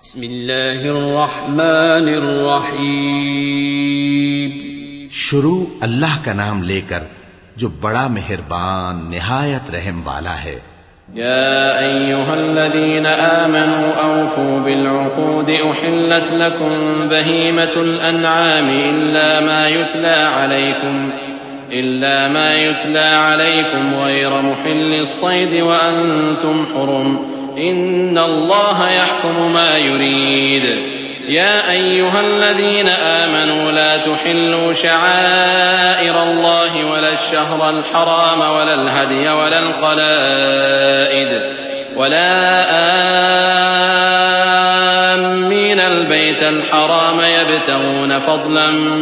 बिस्मिल्लाहिर्रहमानिर्रहीम। शुरू अल्लाह का नाम लेकर जो बड़ा मेहरबान निहायत रहम वाला है। या अय्युहल्लज़ीन आमनू औफू बिलउक़ूद उहिल्लत लकुम बहीमतुल अन्आम इल्ला मा युतला अलैकुम गैर मुहिल्लिस सैद व अंतुम हुरुम इन्नल्लाह यहकुमु मा युरीद। या अय्युहल्लज़ीन आमनू ला तुहिल्लू शआइरल्लाहि वलश शहरल हराम वलल हदिय वलल क़लाइद वला आम्मीनल बैतल हराम यब्तगून फ़ज़लन